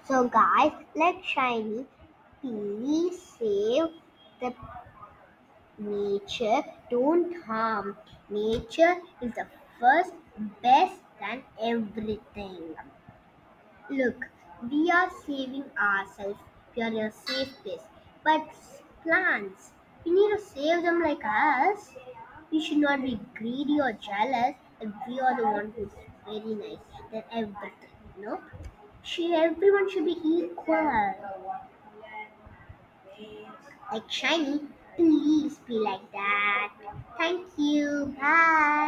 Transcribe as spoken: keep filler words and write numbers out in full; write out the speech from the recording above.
So, guys, let Shiny please save the nature. Don't harm. Nature is the first, best than everything. Look, we are saving ourselves. We are in a safe place. But plants, we need to save them like us. We should not be greedy or jealous if we are the one who's very nice than everything. You know? She, everyone should be equal. Like Shiny, please be like that. Thank you. Bye.